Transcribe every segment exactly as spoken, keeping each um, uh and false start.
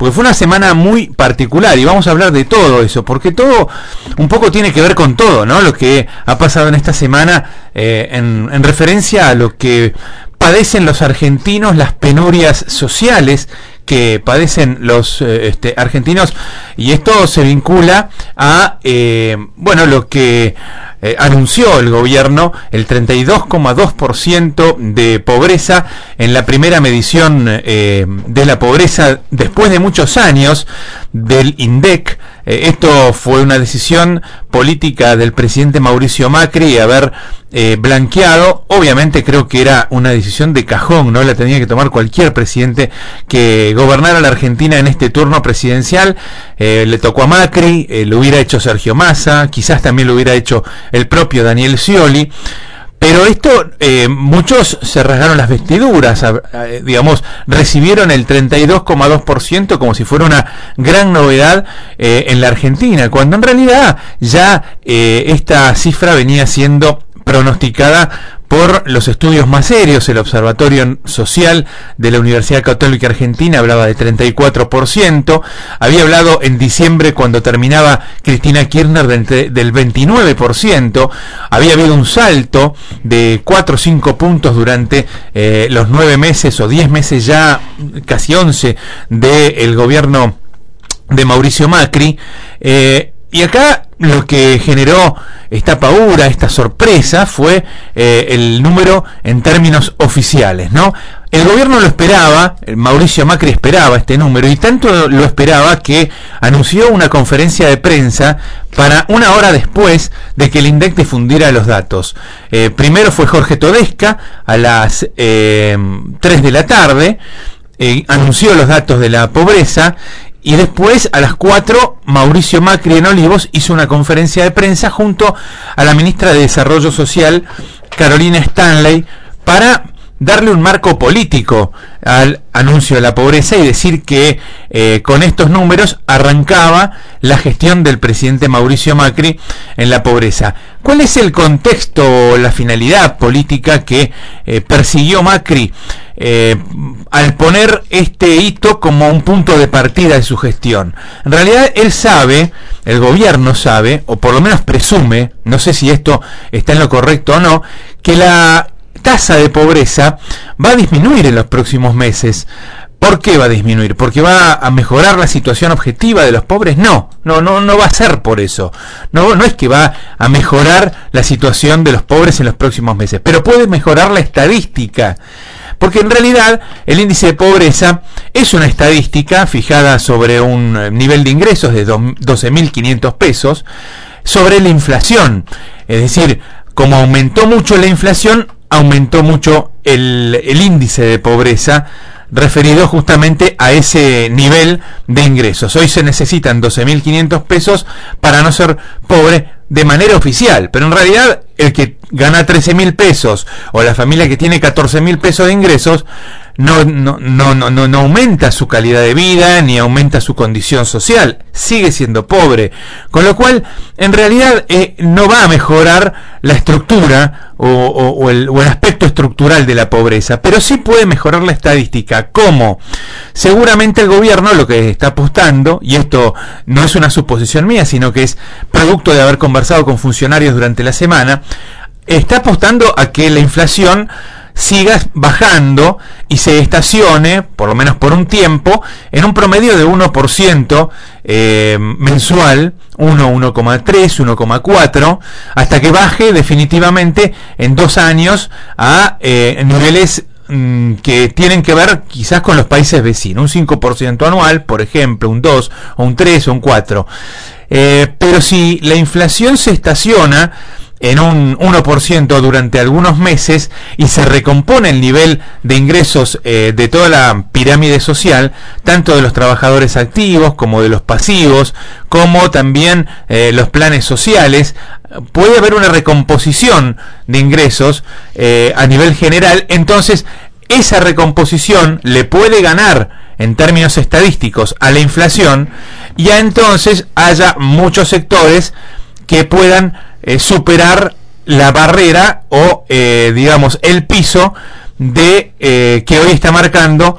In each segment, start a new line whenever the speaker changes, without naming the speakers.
porque fue una semana muy particular y vamos a hablar de todo eso, porque todo un poco tiene que ver con todo, ¿no? Lo que ha pasado en esta semana eh, en, en referencia a lo que padecen los argentinos, las penurias sociales que padecen los eh, este, argentinos, y esto se vincula a eh, bueno, lo que eh, anunció el gobierno, el treinta y dos coma dos por ciento de pobreza en la primera medición eh, de la pobreza después de muchos años del INDEC. Eh, esto fue una decisión política del presidente Mauricio Macri, haber eh, blanqueado. Obviamente creo que era una decisión de cajón, no la tenía que tomar cualquier presidente que gobernara la Argentina en este turno presidencial. Eh, le tocó a Macri, eh, lo hubiera hecho Sergio Massa, quizás también lo hubiera hecho el propio Daniel Scioli. Pero esto, eh, muchos se rasgaron las vestiduras, eh, digamos, recibieron el treinta y dos coma dos por ciento como si fuera una gran novedad eh, en la Argentina, cuando en realidad ya eh, esta cifra venía siendo pronosticada por los estudios más serios. El Observatorio Social de la Universidad Católica Argentina hablaba de treinta y cuatro por ciento, había hablado en diciembre, cuando terminaba Cristina Kirchner, de, del veintinueve por ciento, había habido un salto de cuatro o cinco puntos durante eh, los nueve meses o diez meses, ya casi once, del gobierno de Mauricio Macri. eh, Y acá lo que generó esta paura, esta sorpresa, fue eh, el número en términos oficiales, ¿no? El gobierno lo esperaba, Mauricio Macri esperaba este número, y tanto lo esperaba que anunció una conferencia de prensa para una hora después de que el INDEC difundiera los datos. Eh, primero fue Jorge Todesca a las eh, tres de la tarde, eh, anunció los datos de la pobreza. Y después, a las cuatro, Mauricio Macri en Olivos hizo una conferencia de prensa junto a la ministra de Desarrollo Social, Carolina Stanley, para darle un marco político al anuncio de la pobreza y decir que eh, con estos números arrancaba la gestión del presidente Mauricio Macri en la pobreza. ¿Cuál es el contexto, la finalidad política que eh, persiguió Macri eh, al poner este hito como un punto de partida de su gestión? En realidad él sabe, el gobierno sabe, o por lo menos presume, no sé si esto está en lo correcto o no, que la tasa de pobreza va a disminuir en los próximos meses. ¿Por qué va a disminuir? ¿Porque va a mejorar la situación objetiva de los pobres? No, no, no, no va a ser por eso. No, no es que va a mejorar la situación de los pobres en los próximos meses, pero puede mejorar la estadística. Porque en realidad el índice de pobreza es una estadística fijada sobre un nivel de ingresos de doce mil quinientos pesos sobre la inflación. Es decir, como aumentó mucho la inflación, aumentó mucho el, el índice de pobreza referido justamente a ese nivel de ingresos. Hoy se necesitan doce mil quinientos pesos para no ser pobre de manera oficial, pero en realidad el que gana trece mil pesos o la familia que tiene catorce mil pesos de ingresos no, no, no, no, no, no aumenta su calidad de vida ni aumenta su condición social, sigue siendo pobre, con lo cual en realidad eh, no va a mejorar la estructura o, o, o, el, o el aspecto estructural de la pobreza, pero sí puede mejorar la estadística. ¿Cómo? Seguramente el gobierno lo que está apostando, y esto no es una suposición mía, sino que es producto de haber conversado con funcionarios durante la semana, está apostando a que la inflación siga bajando y se estacione, por lo menos por un tiempo, en un promedio de uno por ciento eh, mensual, uno, uno coma tres, uno coma cuatro, hasta que baje definitivamente en dos años a eh, niveles mmm, que tienen que ver quizás con los países vecinos, un cinco por ciento anual, por ejemplo, un dos, o un tres, o un cuatro. Eh, pero si la inflación se estaciona en un uno por ciento durante algunos meses y se recompone el nivel de ingresos eh, de toda la pirámide social, tanto de los trabajadores activos como de los pasivos, como también eh, los planes sociales, puede haber una recomposición de ingresos eh, a nivel general. Entonces esa recomposición le puede ganar en términos estadísticos a la inflación, y ya entonces haya muchos sectores que puedan eh, superar la barrera o eh, digamos el piso de eh, que hoy está marcando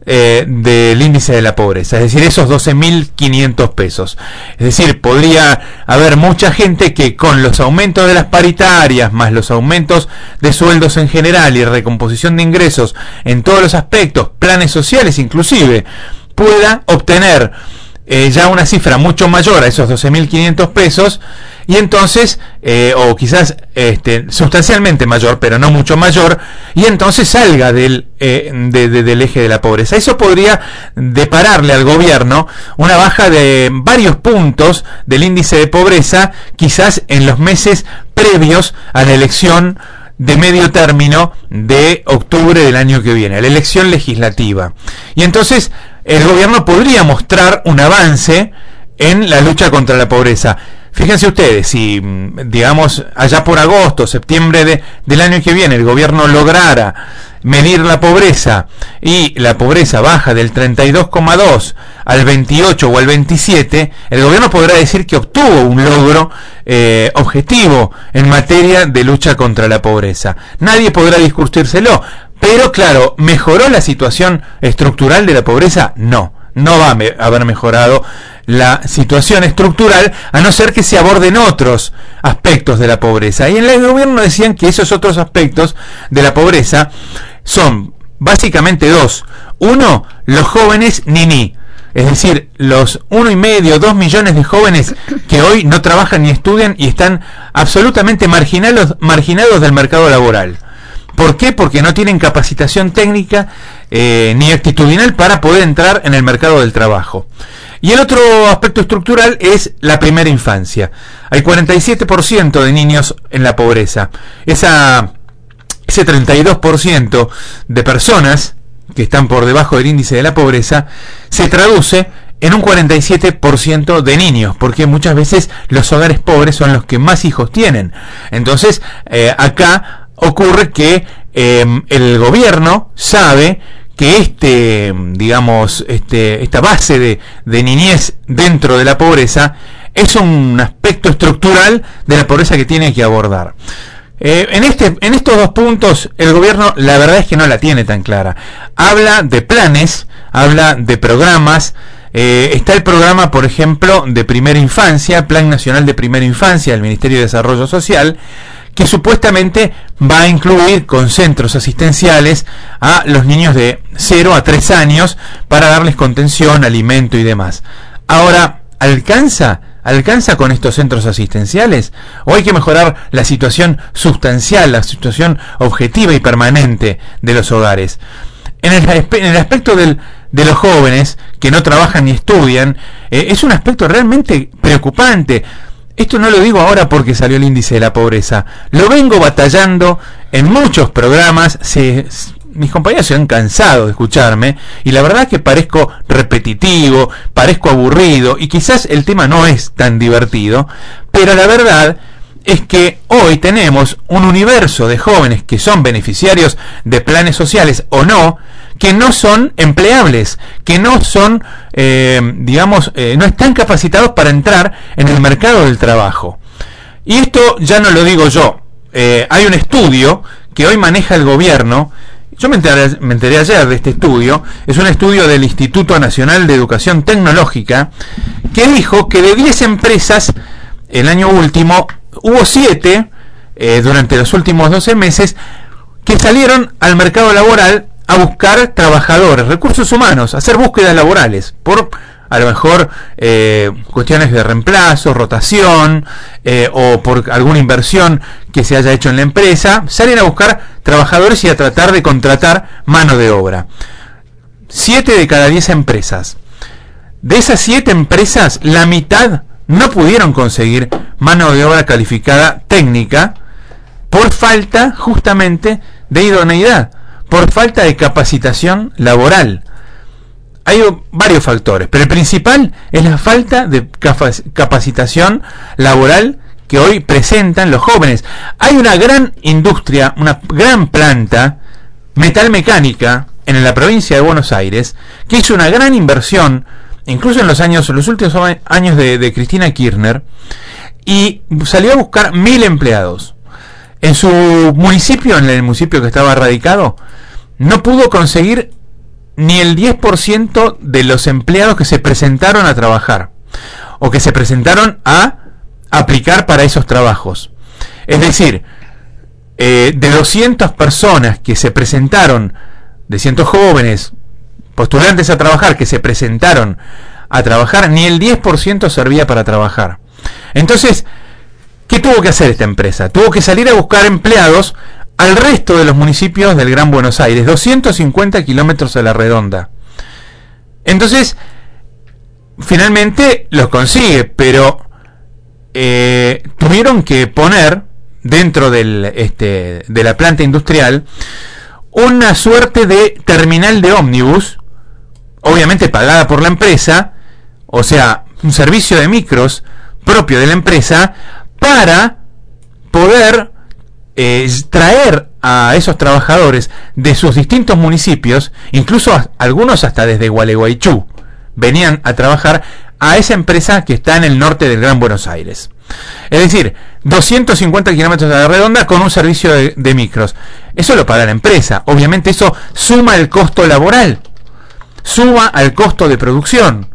eh, del índice de la pobreza, es decir, esos doce mil quinientos pesos. Es decir, podría haber mucha gente que con los aumentos de las paritarias, más los aumentos de sueldos en general y recomposición de ingresos en todos los aspectos, planes sociales inclusive, pueda obtener eh, ya una cifra mucho mayor a esos doce mil quinientos pesos, y entonces, eh, o quizás este, sustancialmente mayor, pero no mucho mayor, y entonces salga del, eh, de, de, del eje de la pobreza. Eso podría depararle al gobierno una baja de varios puntos del índice de pobreza, quizás en los meses previos a la elección de medio término de octubre del año que viene, la elección legislativa. Y entonces el gobierno podría mostrar un avance en la lucha contra la pobreza. Fíjense ustedes, si digamos allá por agosto, septiembre de, del año que viene el gobierno lograra medir la pobreza y la pobreza baja del treinta y dos coma dos al veintiocho o al veintisiete, el gobierno podrá decir que obtuvo un logro eh, objetivo en materia de lucha contra la pobreza. Nadie podrá discutírselo, pero claro, ¿mejoró la situación estructural de la pobreza? No, no va a haber mejorado la situación estructural, a no ser que se aborden otros aspectos de la pobreza. Y en el gobierno decían que esos otros aspectos de la pobreza son básicamente dos. Uno, los jóvenes niní, es decir, los uno y medio, dos millones de jóvenes que hoy no trabajan ni estudian y están absolutamente marginados, marginados del mercado laboral. ¿Por qué? Porque no tienen capacitación técnica eh, ni actitudinal para poder entrar en el mercado del trabajo. Y el otro aspecto estructural es la primera infancia. Hay cuarenta y siete por ciento de niños en la pobreza. Esa, ese treinta y dos por ciento de personas que están por debajo del índice de la pobreza se traduce en un cuarenta y siete por ciento de niños, porque muchas veces los hogares pobres son los que más hijos tienen. Entonces, eh, acá ocurre que eh, el gobierno sabe que este, digamos, este, esta base de, de niñez dentro de la pobreza es un aspecto estructural de la pobreza que tiene que abordar. Eh, en, este, en estos dos puntos el gobierno la verdad es que no la tiene tan clara. Habla de planes, habla de programas. Eh, está el programa, por ejemplo, de primera infancia, Plan Nacional de Primera Infancia del Ministerio de Desarrollo Social, que supuestamente va a incluir con centros asistenciales a los niños de cero a tres años para darles contención, alimento y demás. Ahora, ¿alcanza? ¿Alcanza con estos centros asistenciales? ¿O hay que mejorar la situación sustancial, la situación objetiva y permanente de los hogares? En el, en el aspecto del, de los jóvenes que no trabajan ni estudian, eh, es un aspecto realmente preocupante. Esto no lo digo ahora porque salió el índice de la pobreza. Lo vengo batallando en muchos programas. Se, mis compañeros se han cansado de escucharme y la verdad es que parezco repetitivo, parezco aburrido y quizás el tema no es tan divertido, pero la verdad es que hoy tenemos un universo de jóvenes que son beneficiarios de planes sociales o no, que no son empleables, que no son, eh, digamos, eh, no están capacitados para entrar en el mercado del trabajo. Y esto ya no lo digo yo. Eh, hay un estudio que hoy maneja el gobierno. Yo me enteré, me enteré ayer de este estudio. Es un estudio del Instituto Nacional de Educación Tecnológica que dijo que de diez empresas el año último hubo siete eh, durante los últimos doce meses que salieron al mercado laboral a buscar trabajadores, recursos humanos, a hacer búsquedas laborales, por a lo mejor eh, cuestiones de reemplazo, rotación, eh, o por alguna inversión que se haya hecho en la empresa, salen a buscar trabajadores y a tratar de contratar mano de obra. Siete de cada diez empresas. De esas siete empresas, la mitad no pudieron conseguir mano de obra calificada técnica por falta justamente de idoneidad, por falta de capacitación laboral. Hay varios factores, pero el principal es la falta de capacitación laboral que hoy presentan los jóvenes. Hay una gran industria, una gran planta metalmecánica en la provincia de Buenos Aires que hizo una gran inversión, incluso en los años, los últimos años de, de Cristina Kirchner, y salió a buscar mil empleados. En su municipio, en el municipio que estaba radicado, no pudo conseguir ni el diez por ciento de los empleados que se presentaron a trabajar o que se presentaron a aplicar para esos trabajos. Es decir, eh, de doscientas personas que se presentaron, de cientos jóvenes postulantes a trabajar que se presentaron a trabajar, ni el diez por ciento servía para trabajar. Entonces, ¿qué tuvo que hacer esta empresa? Tuvo que salir a buscar empleados al resto de los municipios del Gran Buenos Aires, doscientos cincuenta kilómetros a la redonda. Entonces, finalmente los consigue, pero eh, tuvieron que poner dentro del, este, de la planta industrial una suerte de terminal de ómnibus, obviamente pagada por la empresa, o sea, un servicio de micros propio de la empresa, para poder eh, traer a esos trabajadores de sus distintos municipios, incluso a, algunos hasta desde Gualeguaychú, venían a trabajar a esa empresa que está en el norte del Gran Buenos Aires. Es decir, doscientos cincuenta kilómetros a la redonda con un servicio de, de micros. Eso lo paga la empresa. Obviamente eso suma el costo laboral, suma al costo de producción.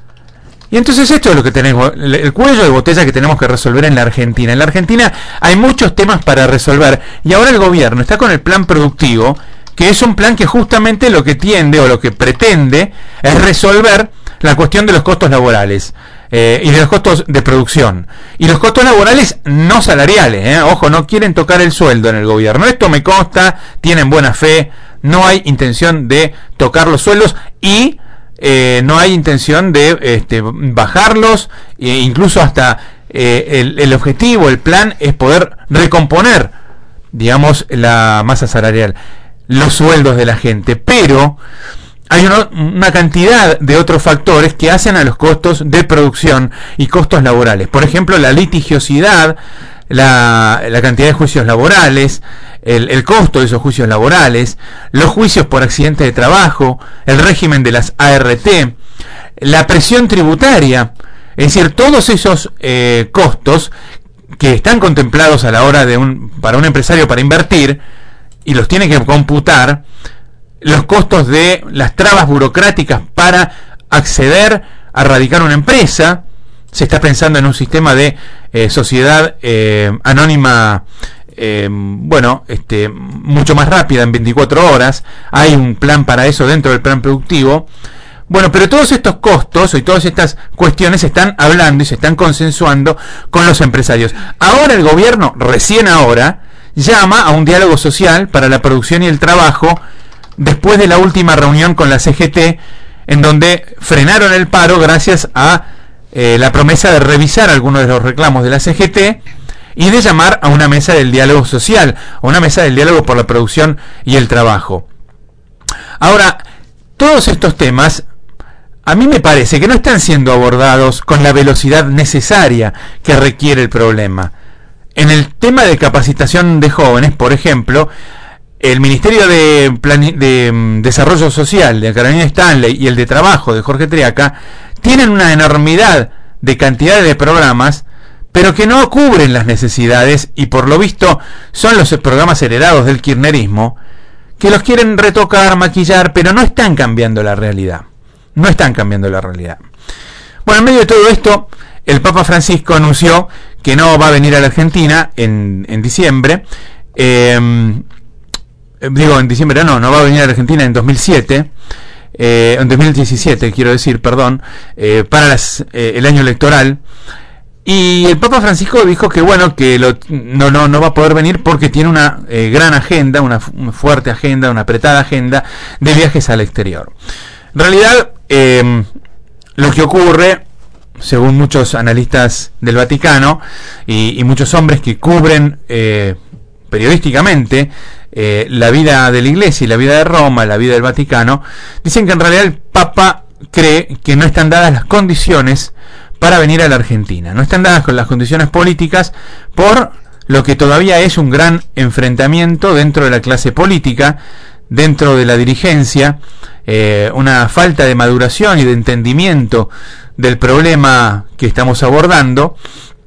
Y entonces esto es lo que tenemos, el cuello de botella que tenemos que resolver en la Argentina. En la Argentina hay muchos temas para resolver y ahora el gobierno está con el plan productivo, que es un plan que justamente lo que tiende o lo que pretende es resolver la cuestión de los costos laborales eh, y de los costos de producción. Y los costos laborales no salariales, eh. Ojo, no quieren tocar el sueldo en el gobierno. Esto me consta, tienen buena fe, no hay intención de tocar los sueldos y eh, no hay intención de este, bajarlos, e incluso hasta eh, el, el objetivo, el plan es poder recomponer, digamos, la masa salarial, los sueldos de la gente, pero hay una, una cantidad de otros factores que hacen a los costos de producción y costos laborales. Por ejemplo, la litigiosidad, la, la cantidad de juicios laborales, el, el costo de esos juicios laborales, los juicios por accidente de trabajo, el régimen de las A R T, la presión tributaria, es decir, todos esos eh, costos que están contemplados a la hora de un para un empresario para invertir y los tiene que computar, los costos de las trabas burocráticas para acceder a radicar una empresa. Se está pensando en un sistema de eh, sociedad eh, anónima, eh, bueno, este, mucho más rápida, en veinticuatro horas. Hay un plan para eso dentro del plan productivo. Bueno, pero todos estos costos y todas estas cuestiones se están hablando y se están consensuando con los empresarios. Ahora el gobierno, recién ahora, llama a un diálogo social para la producción y el trabajo, después de la última reunión con la C G T, en donde frenaron el paro gracias a eh, la promesa de revisar algunos de los reclamos de la C G T y de llamar a una mesa del diálogo social, a una mesa del diálogo por la producción y el trabajo. Ahora, todos estos temas, a mí me parece que no están siendo abordados con la velocidad necesaria que requiere el problema. En el tema de capacitación de jóvenes, por ejemplo, el Ministerio de, Plan- de um, Desarrollo Social de Carolina Stanley y el de Trabajo de Jorge Triaca tienen una enormidad de cantidades de programas, pero que no cubren las necesidades y por lo visto son los programas heredados del kirchnerismo, que los quieren retocar, maquillar, pero no están cambiando la realidad. No están cambiando la realidad. Bueno, en medio de todo esto, el Papa Francisco anunció que no va a venir a la Argentina en, en diciembre. Eh, digo, en diciembre no, no va a venir a la Argentina en dos mil siete. Eh, en dos mil diecisiete, quiero decir, perdón, eh, para las, eh, el año electoral. Y el Papa Francisco dijo que bueno, que lo, no, no, no va a poder venir porque tiene una eh, gran agenda, una, una fuerte agenda, una apretada agenda de viajes al exterior. En realidad, eh, lo que ocurre, según muchos analistas del Vaticano y, y muchos hombres que cubren eh, periodísticamente eh, la vida de la Iglesia y la vida de Roma, la vida del Vaticano, dicen que en realidad el Papa cree que no están dadas las condiciones para venir a la Argentina. No están dadas con las condiciones políticas por lo que todavía es un gran enfrentamiento dentro de la clase política, dentro de la dirigencia, eh, una falta de maduración y de entendimiento del problema que estamos abordando,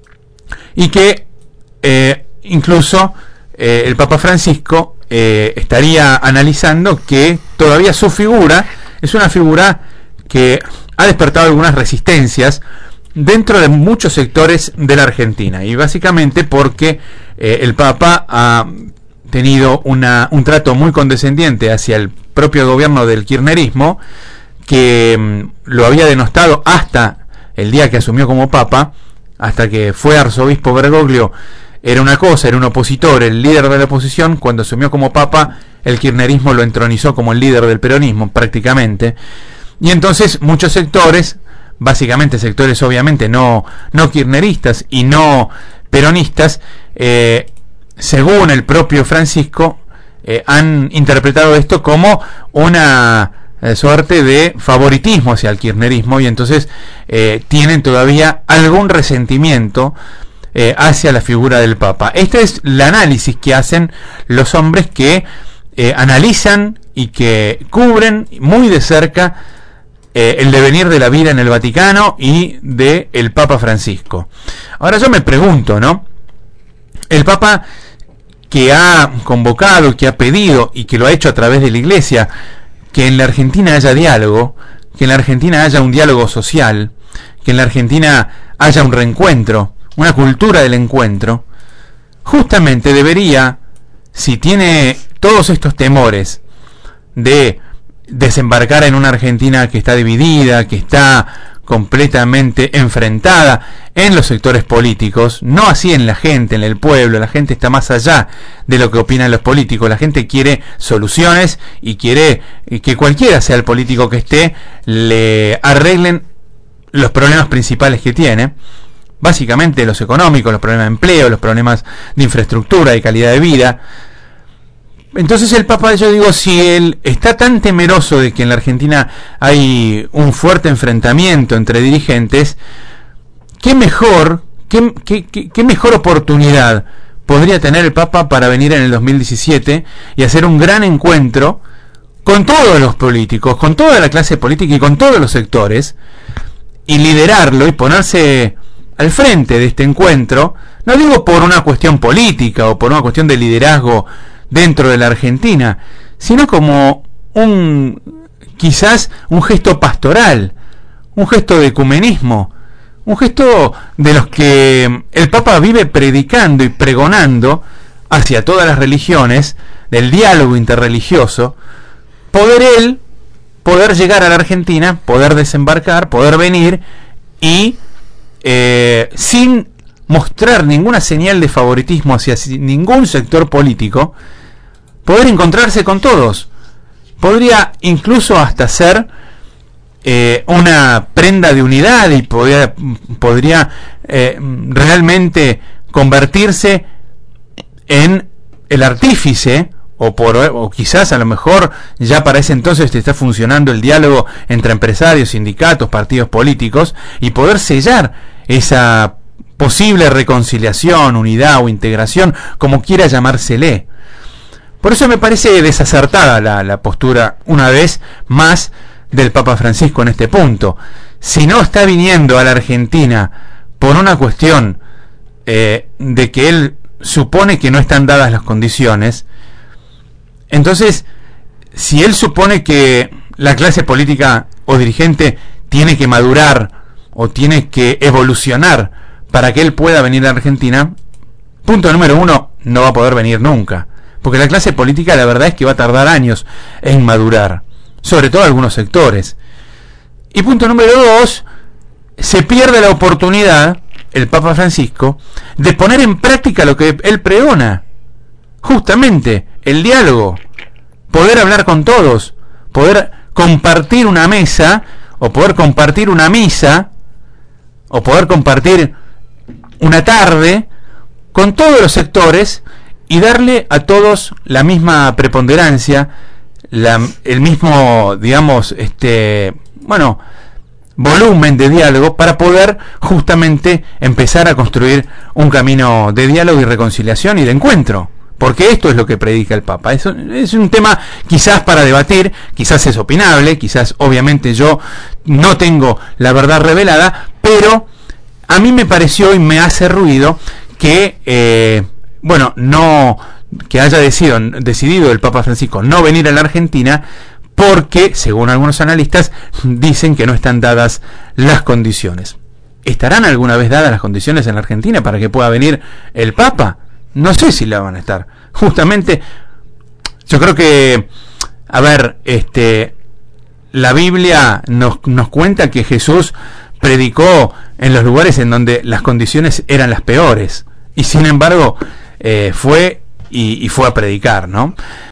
y que eh, incluso eh, el Papa Francisco eh, estaría analizando que todavía su figura es una figura que ha despertado algunas resistencias dentro de muchos sectores de la Argentina, y básicamente porque eh, el Papa ha tenido una, un trato muy condescendiente hacia el propio gobierno del kirchnerismo, que mm, lo había denostado hasta el día que asumió como Papa, hasta que fue arzobispo Bergoglio. Era una cosa, era un opositor, el líder de la oposición. Cuando asumió como Papa, el kirchnerismo lo entronizó como el líder del peronismo, prácticamente. Y entonces muchos sectores, básicamente sectores obviamente no, no kirchneristas y no peronistas, eh, según el propio Francisco, eh, han interpretado esto como una eh, suerte de favoritismo hacia el kirchnerismo, y entonces eh, tienen todavía algún resentimiento eh, hacia la figura del Papa. Este es el análisis que hacen los hombres que eh, analizan y que cubren muy de cerca eh, el devenir de la vida en el Vaticano y de el Papa Francisco. Ahora yo me pregunto, ¿no? El Papa, que ha convocado, que ha pedido y que lo ha hecho a través de la Iglesia, que en la Argentina haya diálogo, que en la Argentina haya un diálogo social, que en la Argentina haya un reencuentro, una cultura del encuentro, justamente debería, si tiene todos estos temores de desembarcar en una Argentina que está dividida, que está completamente enfrentada en los sectores políticos, no así en la gente, en el pueblo. La gente está más allá de lo que opinan los políticos. La gente quiere soluciones y quiere que cualquiera sea el político que esté, le arreglen los problemas principales que tiene, básicamente los económicos, los problemas de empleo, los problemas de infraestructura, de calidad de vida. Entonces el Papa, yo digo, si él está tan temeroso de que en la Argentina hay un fuerte enfrentamiento entre dirigentes, qué mejor, qué, qué, qué, qué mejor oportunidad podría tener el Papa para venir en el dos mil diecisiete y hacer un gran encuentro con todos los políticos, con toda la clase política y con todos los sectores, y liderarlo y ponerse al frente de este encuentro, no digo por una cuestión política o por una cuestión de liderazgo dentro de la Argentina, sino como un, quizás un gesto pastoral, un gesto de ecumenismo, un gesto de los que el Papa vive predicando y pregonando hacia todas las religiones, del diálogo interreligioso. Poder él, poder llegar a la Argentina, poder desembarcar, poder venir y eh, sin mostrar ninguna señal de favoritismo hacia ningún sector político, poder encontrarse con todos. Podría incluso hasta ser eh, una prenda de unidad, y podría, podría eh, realmente convertirse en el artífice, o, por, o quizás a lo mejor ya para ese entonces está funcionando el diálogo entre empresarios, sindicatos, partidos políticos, y poder sellar esa posible reconciliación, unidad o integración, como quiera llamársele. Por eso me parece desacertada la, la postura, una vez más, del Papa Francisco en este punto. Si no está viniendo a la Argentina por una cuestión eh, de que él supone que no están dadas las condiciones, entonces, si él supone que la clase política o dirigente tiene que madurar o tiene que evolucionar para que él pueda venir a Argentina, punto número uno, no va a poder venir nunca. Porque la clase política, la verdad es que va a tardar años en madurar, sobre todo algunos sectores. Y punto número dos, se pierde la oportunidad, el Papa Francisco, de poner en práctica lo que él pregona. Justamente, el diálogo, poder hablar con todos, poder compartir una mesa, o poder compartir una misa, o poder compartir una tarde con todos los sectores, y darle a todos la misma preponderancia, la, el mismo, digamos, este, bueno, volumen de diálogo, para poder justamente empezar a construir un camino de diálogo y reconciliación y de encuentro. Porque esto es lo que predica el Papa. Es un, es un tema quizás para debatir, quizás es opinable, quizás obviamente yo no tengo la verdad revelada, pero a mí me pareció y me hace ruido que eh, bueno, no, que haya decidido, decidido el Papa Francisco no venir a la Argentina, porque, según algunos analistas, dicen que no están dadas las condiciones. ¿Estarán alguna vez dadas las condiciones en la Argentina para que pueda venir el Papa? No sé si la van a estar. Justamente, yo creo que, a ver, este, la Biblia nos, nos cuenta que Jesús predicó en los lugares en donde las condiciones eran las peores, y sin embargo, eh, fue y, y fue a predicar, ¿no?